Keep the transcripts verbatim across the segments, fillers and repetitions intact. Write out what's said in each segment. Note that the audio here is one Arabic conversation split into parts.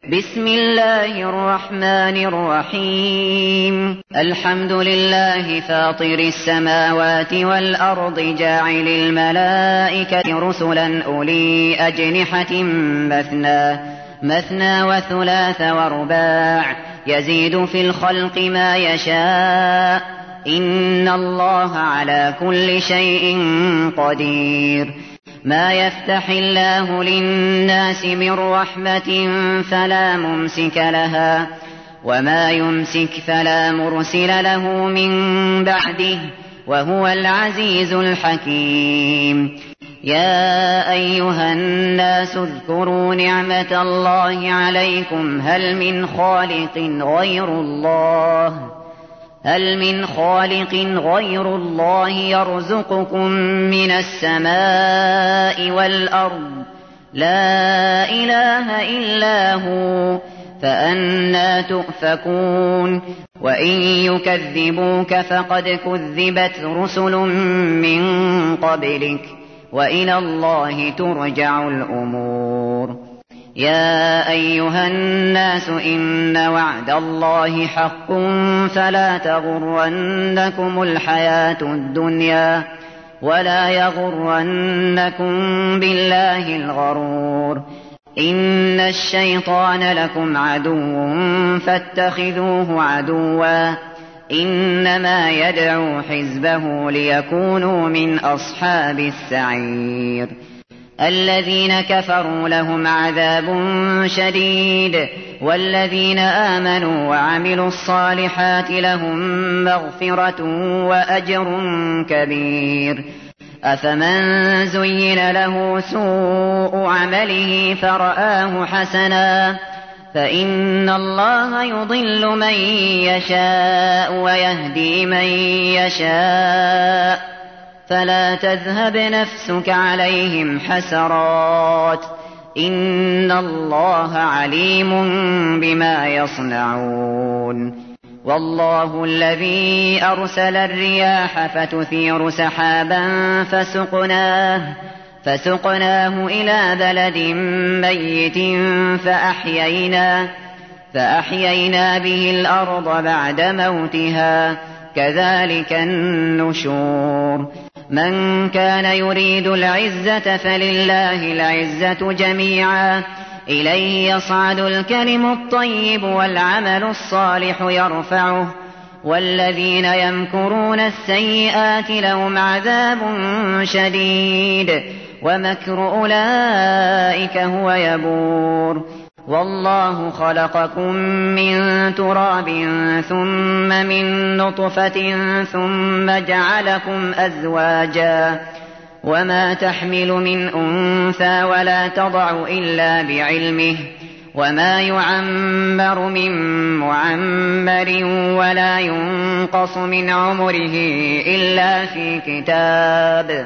بسم الله الرحمن الرحيم الحمد لله فاطر السماوات والأرض جاعل الملائكة رسلا أولي أجنحة مثنى مثنى وثلاث ورباع يزيد في الخلق ما يشاء إن الله على كل شيء قدير ما يفتح الله للناس من رحمة فلا ممسك لها وما يمسك فلا مرسل له من بعده وهو العزيز الحكيم يا أيها الناس اذكروا نعمة الله عليكم هل من خالق غير الله هل من خالق غير الله يرزقكم من السماء والأرض لا إله إلا هو فأنى تؤفكون وإن يكذبوك فقد كذبت رسل من قبلك وإلى الله ترجع الأمور يا أيها الناس إن وعد الله حق فلا تغرنكم الحياة الدنيا ولا يغرنكم بالله الغرور إن الشيطان لكم عدو فاتخذوه عدوا إنما يدعو حزبه ليكونوا من أصحاب السعير الذين كفروا لهم عذاب شديد والذين آمنوا وعملوا الصالحات لهم مغفرة وأجر كبير أفمن زين له سوء عمله فرآه حسنا فإن الله يضل من يشاء ويهدي من يشاء فلا تذهب نفسك عليهم حسرات إن الله عليم بما يصنعون والله الذي أرسل الرياح فتثير سحابا فسقناه فسقناه إلى بلد ميت فأحيينا فأحيينا به الأرض بعد موتها كذلك النشور من كان يريد العزة فلله العزة جميعا إليه يصعد الكلم الطيب والعمل الصالح يرفعه والذين يمكرون السيئات لهم عذاب شديد ومكر أولئك هو يبور والله خلقكم من تراب ثم من نطفة ثم جعلكم أزواجا وما تحمل من أنثى ولا تضع إلا بعلمه وما يعمر من معمر ولا ينقص من عمره إلا في كتاب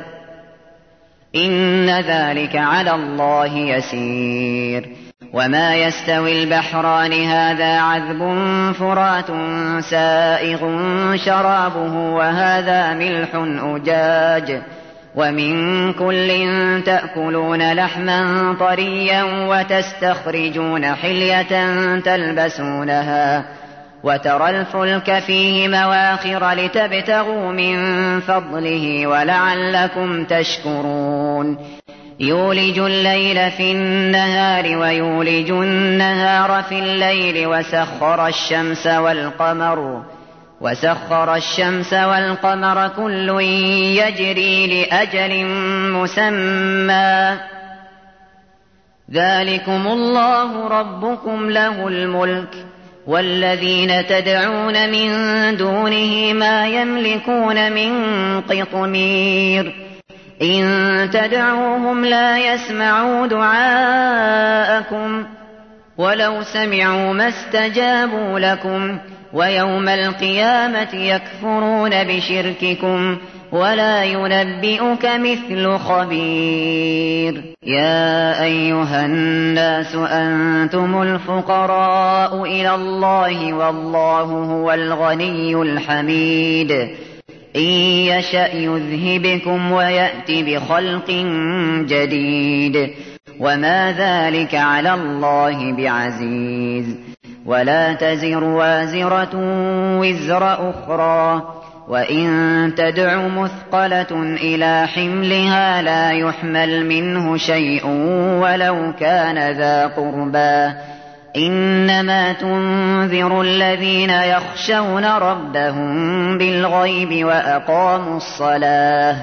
إن ذلك على الله يسير وما يستوي البحران هذا عذب فرات سائغ شرابه وهذا ملح أجاج ومن كل تأكلون لحما طريا وتستخرجون حلية تلبسونها وترى الفلك فيه مواخر لتبتغوا من فضله ولعلكم تشكرون يولج الليل في النهار ويولج النهار في الليل وسخر الشمس والقمر وسخر الشمس والقمر كل يجري لأجل مسمى ذلكم الله ربكم له الملك والذين تدعون من دونه ما يملكون من قطمير إن تدعوهم لا يسمعوا دعاءكم ولو سمعوا ما استجابوا لكم ويوم القيامة يكفرون بشرككم ولا ينبئك مثل خبير يا أيها الناس أنتم الفقراء إلى الله والله هو الغني الحميد إن يشأ يذهبكم ويأتي بخلق جديد وما ذلك على الله بعزيز. ولا تزر وازرة وزر أخرى، وإن تدع مثقلة إلى حملها لا يحمل منه شيء ولو كان ذا قربى. إنما تنذر الذين يخشون ربهم بالغيب وأقاموا الصلاة.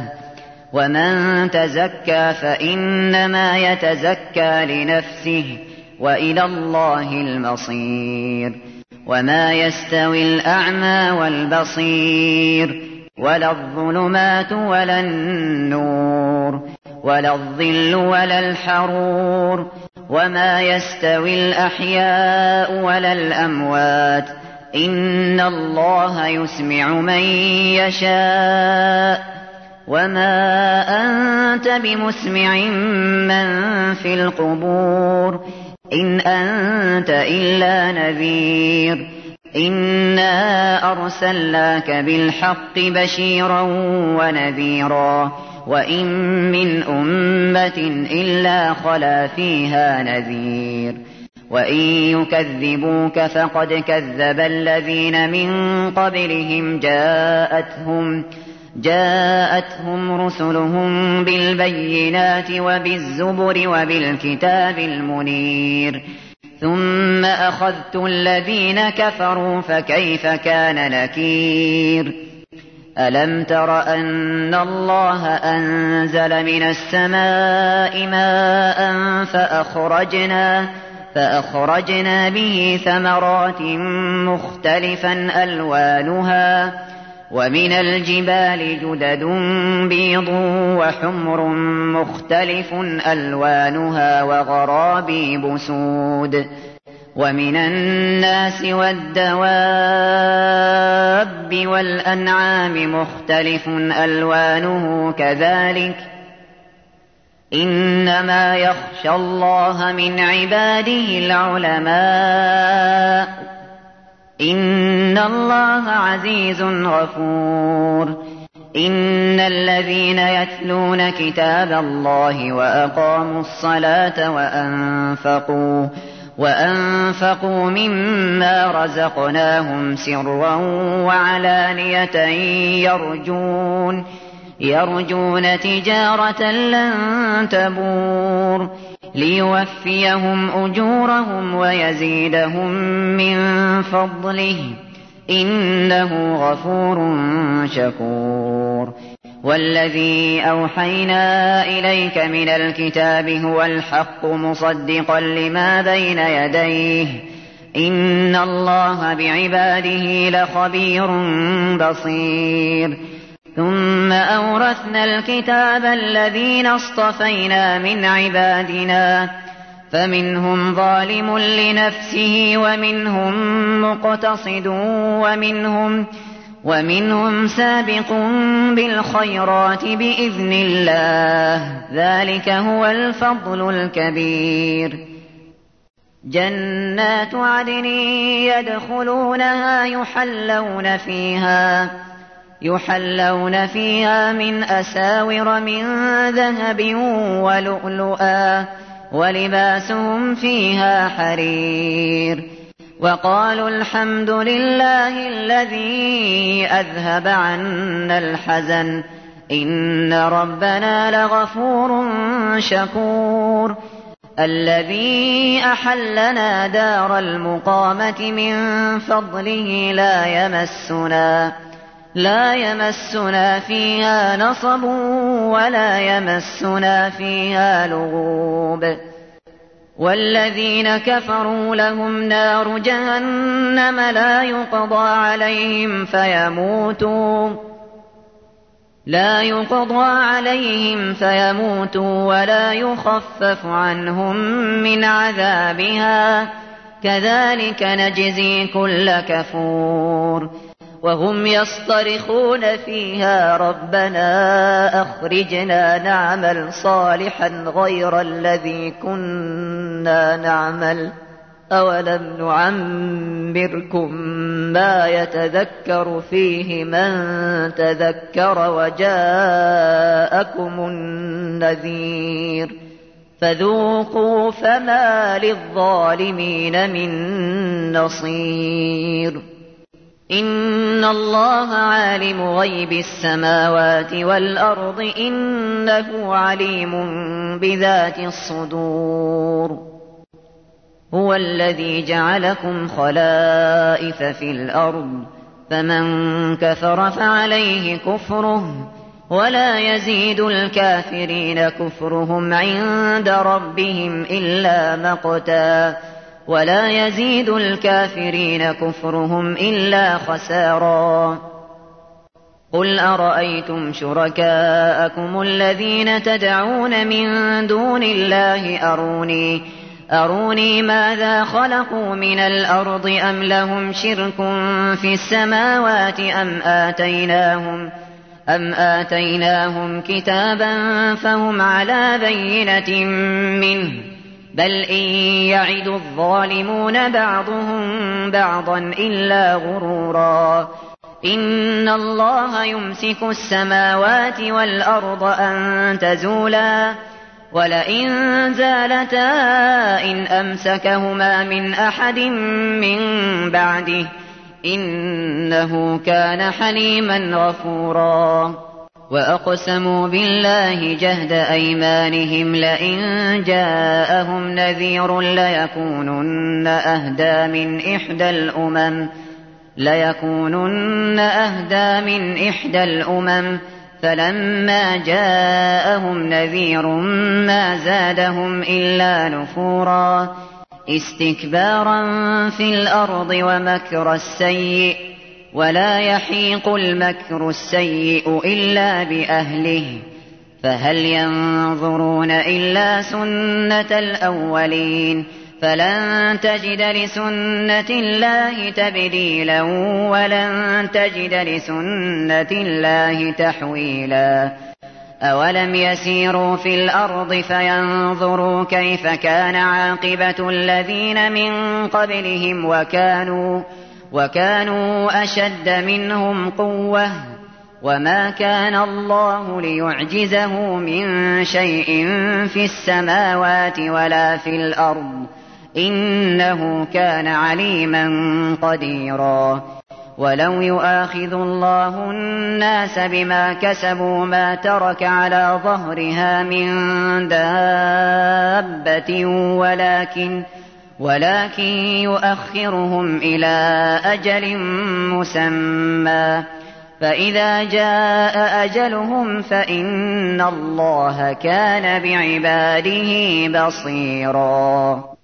ومن تزكى فإنما يتزكى لنفسه، وإلى الله المصير. وما يستوي الأعمى والبصير، ولا الظلمات ولا النور، ولا الظل ولا الحرور، وما يستوي الأحياء ولا الأموات. إن الله يسمع من يشاء، وما أنت بمسمع من في القبور، إن أنت إلا نذير. إنا أرسلناك بالحق بشيرا ونذيرا، وإن من أمة إلا خلا فيها نذير. وإن يكذبوك فقد كذب الذين من قبلهم جاءتهم جاءتهم رسلهم بالبينات وبالزبر وبالكتاب المنير، ثم أخذت الذين كفروا فكيف كان نكير. ألم تر أن الله أنزل من السماء ماء فأخرجنا, فأخرجنا به ثمرات مختلفا ألوانها، ومن الجبال جدد بيض وحمر مختلف ألوانها وغرابيب سود. ومن الناس والدواب والأنعام مختلف ألوانه كذلك، إنما يخشى الله من عباده العلماء، إن الله عزيز غفور. إن الذين يتلون كتاب الله وأقاموا الصلاة وأنفقوا وأنفقوا مما رزقناهم سرا وعلانية يرجون يرجون تجارة لن تبور، ليوفيهم أجورهم ويزيدهم من فضله، إنه غفور شكور. والذي أوحينا إليك من الكتاب هو الحق مصدقا لما بين يديه، إن الله بعباده لخبير بصير. ثم أورثنا الكتاب الذين اصطفينا من عبادنا، فمنهم ظالم لنفسه ومنهم مقتصد ومنهم ومنهم سابق بالخيرات بإذن الله، ذلك هو الفضل الكبير. جنات عدن يدخلونها يحلون فيها يحلون فيها من أساور من ذهب ولؤلؤا، ولباسهم فيها حرير. وقالوا الحمد لله الذي أذهب عنا الحزن، إن ربنا لغفور شكور. الذي أحلنا دار المقامة من فضله لا يمسنا لا يمسنا فيها نصب ولا يمسنا فيها لغوب. والذين كفروا لهم نار جهنم لا يقضى عليهم فيموتوا لا يقضى عليهم فيموتوا ولا يخفف عنهم من عذابها، كذلك نجزي كل كفور. وهم يصطرخون فيها ربنا أخرجنا نعمل صالحا غير الذي كنا نعمل، أولم نعمركم ما يتذكر فيه من تذكر وجاءكم النذير، فذوقوا فما للظالمين من نصير. إن الله عالم غيب السماوات والأرض إنه عليم بذات الصدور. هو الذي جعلكم خلائف في الأرض فمن كفر فعليه كفره ولا يزيد الكافرين كفرهم عند ربهم إلا مقتا ولا يزيد الكافرين كفرهم إلا خسارا. قل أرأيتم شركاءكم الذين تدعون من دون الله أروني أروني ماذا خلقوا من الأرض أم لهم شرك في السماوات أم آتيناهم أم آتيناهم كتابا فهم على بينة منه بل إن يعد الظالمون بعضهم بعضا إلا غرورا. إن الله يمسك السماوات والأرض أن تزولا ولئن زالتا إن أمسكهما من أحد من بعده إنه كان حليما غفورا. وأقسموا بالله جهد أيمانهم لئن جاءهم نذير ليكونن أهدى من إحدى الأمم ليكونن أهدى من إحدى الأمم فلما جاءهم نذير ما زادهم إلا نفورا استكبارا في الأرض ومكر السيء ولا يحيق المكر السيء إلا بأهله فهل ينظرون إلا سنة الأولين فلن تجد لسنة الله تبديلا ولن تجد لسنة الله تحويلا. أولم يسيروا في الأرض فينظروا كيف كان عاقبة الذين من قبلهم وكانوا, وكانوا أشد منهم قوة وما كان الله ليعجزه من شيء في السماوات ولا في الأرض إنه كان عليما قديرا. ولو يؤاخذ الله الناس بما كسبوا ما ترك على ظهرها من دابة ولكن, ولكن يؤخرهم إلى أجل مسمى فإذا جاء أجلهم فإن الله كان بعباده بصيرا.